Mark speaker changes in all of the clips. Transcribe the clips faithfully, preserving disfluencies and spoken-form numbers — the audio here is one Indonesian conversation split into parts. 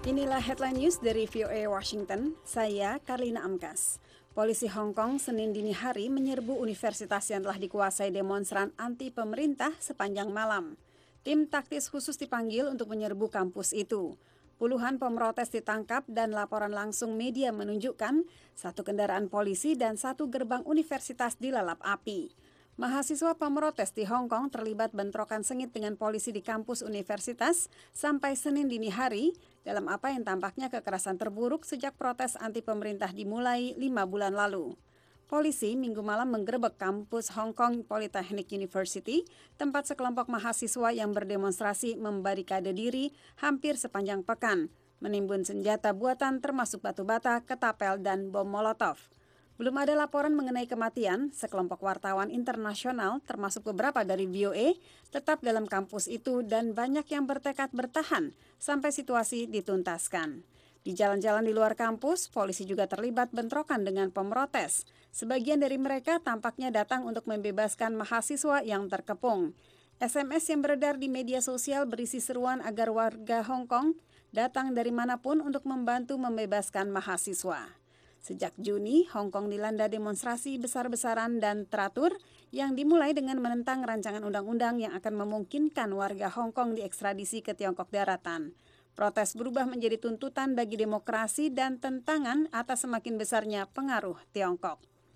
Speaker 1: Inilah headline news dari V O A Washington, saya Karlina Amkas. Polisi Hong Kong Senin dini hari menyerbu universitas yang telah dikuasai demonstran anti pemerintah sepanjang malam. Tim taktis khusus dipanggil untuk menyerbu kampus itu. Puluhan pemrotes ditangkap dan laporan langsung media menunjukkan satu kendaraan polisi dan satu gerbang universitas dilalap api. Mahasiswa pemrotes di Hong Kong terlibat bentrokan sengit dengan polisi di kampus universitas sampai Senin dini hari dalam apa yang tampaknya kekerasan terburuk sejak protes anti pemerintah dimulai lima bulan lalu. Polisi minggu malam menggerebek kampus Hong Kong Polytechnic University, tempat sekelompok mahasiswa yang berdemonstrasi membarikade diri hampir sepanjang pekan, menimbun senjata buatan termasuk batu bata, ketapel, dan bom molotov. Belum ada laporan mengenai kematian, sekelompok wartawan internasional termasuk beberapa dari V O A tetap dalam kampus itu dan banyak yang bertekad bertahan sampai situasi dituntaskan. Di jalan-jalan di luar kampus, polisi juga terlibat bentrokan dengan pemrotes. Sebagian dari mereka tampaknya datang untuk membebaskan mahasiswa yang terkepung. S M S yang beredar di media sosial berisi seruan agar warga Hong Kong datang dari manapun untuk membantu membebaskan mahasiswa. Sejak Juni, Hong Kong dilanda demonstrasi besar-besaran dan teratur yang dimulai dengan menentang rancangan undang-undang yang akan memungkinkan warga Hong Kong diekstradisi ke Tiongkok daratan. Protes berubah menjadi tuntutan bagi demokrasi dan tentangan atas semakin besarnya pengaruh Tiongkok.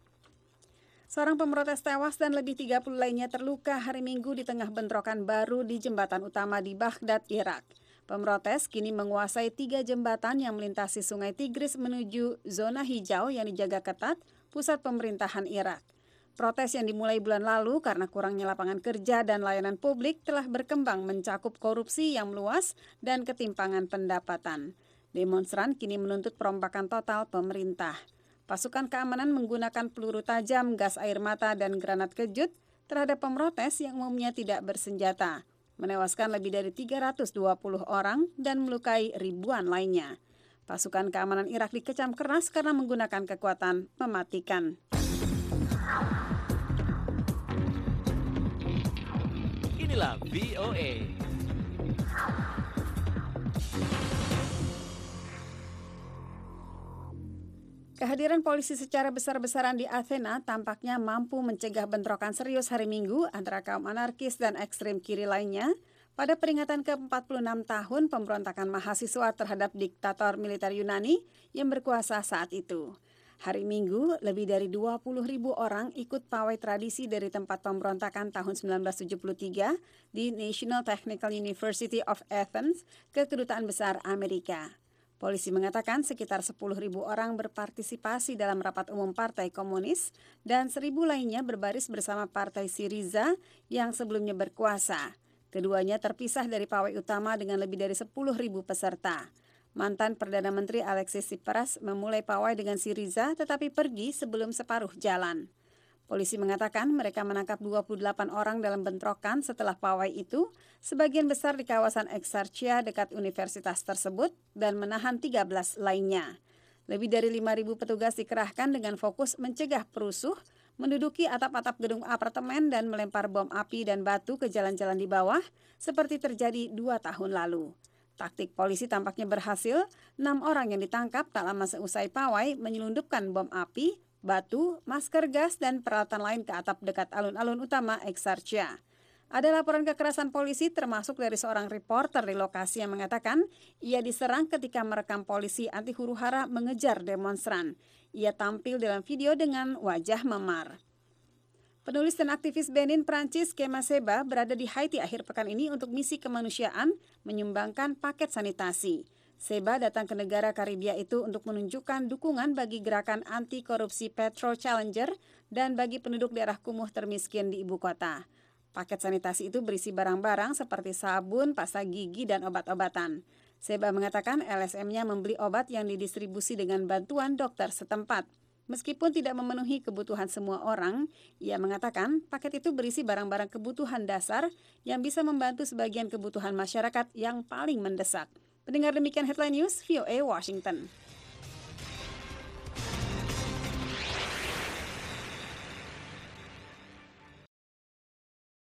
Speaker 1: Seorang pemrotes tewas dan lebih tiga puluh lainnya terluka hari Minggu di tengah bentrokan baru di jembatan utama di Baghdad, Irak. Pemrotes kini menguasai tiga jembatan yang melintasi sungai Tigris menuju zona hijau yang dijaga ketat pusat pemerintahan Irak. Protes yang dimulai bulan lalu karena kurangnya lapangan kerja dan layanan publik telah berkembang mencakup korupsi yang meluas dan ketimpangan pendapatan. Demonstran kini menuntut perombakan total pemerintah. Pasukan keamanan menggunakan peluru tajam, gas air mata, dan granat kejut terhadap pemrotes yang umumnya tidak bersenjata, menewaskan lebih dari tiga ratus dua puluh orang dan melukai ribuan lainnya. Pasukan keamanan Irak dikecam keras karena menggunakan kekuatan mematikan.
Speaker 2: Inilah V O A.
Speaker 1: Kehadiran polisi secara besar-besaran di Athena tampaknya mampu mencegah bentrokan serius hari Minggu antara kaum anarkis dan ekstrem kiri lainnya pada peringatan ke empat puluh enam tahun pemberontakan mahasiswa terhadap diktator militer Yunani yang berkuasa saat itu. Hari Minggu, lebih dari dua puluh ribu orang ikut pawai tradisi dari tempat pemberontakan tahun sembilan belas tujuh puluh tiga di National Technical University of Athens ke Kedutaan Besar Amerika. Polisi mengatakan sekitar sepuluh ribu orang berpartisipasi dalam rapat umum Partai Komunis dan seribu lainnya berbaris bersama Partai Syriza yang sebelumnya berkuasa. Keduanya terpisah dari pawai utama dengan lebih dari sepuluh ribu peserta. Mantan Perdana Menteri Alexis Tsipras memulai pawai dengan Syriza tetapi pergi sebelum separuh jalan. Polisi mengatakan mereka menangkap dua puluh delapan orang dalam bentrokan setelah pawai itu, sebagian besar di kawasan Exarchia dekat universitas tersebut, dan menahan tiga belas lainnya. Lebih dari lima ribu petugas dikerahkan dengan fokus mencegah perusuh, menduduki atap-atap gedung apartemen dan melempar bom api dan batu ke jalan-jalan di bawah, seperti terjadi dua tahun lalu. Taktik polisi tampaknya berhasil, enam orang yang ditangkap tak lama seusai pawai menyelundupkan bom api, batu, masker gas, dan peralatan lain ke atap dekat alun-alun utama Exarchia. Ada laporan kekerasan polisi termasuk dari seorang reporter di lokasi yang mengatakan ia diserang ketika merekam polisi anti huru-hara mengejar demonstran. Ia tampil dalam video dengan wajah memar. Penulis dan aktivis Benin Prancis Kema Seba berada di Haiti akhir pekan ini untuk misi kemanusiaan menyumbangkan paket sanitasi. Seba datang ke negara Karibia itu untuk menunjukkan dukungan bagi gerakan anti korupsi Petro Challenger dan bagi penduduk daerah kumuh termiskin di ibu kota. Paket sanitasi itu berisi barang-barang seperti sabun, pasta gigi, dan obat-obatan. Seba mengatakan L S M-nya membeli obat yang didistribusi dengan bantuan dokter setempat. Meskipun tidak memenuhi kebutuhan semua orang, ia mengatakan paket itu berisi barang-barang kebutuhan dasar yang bisa membantu sebagian kebutuhan masyarakat yang paling mendesak. Pendengar demikian headline news V O A Washington.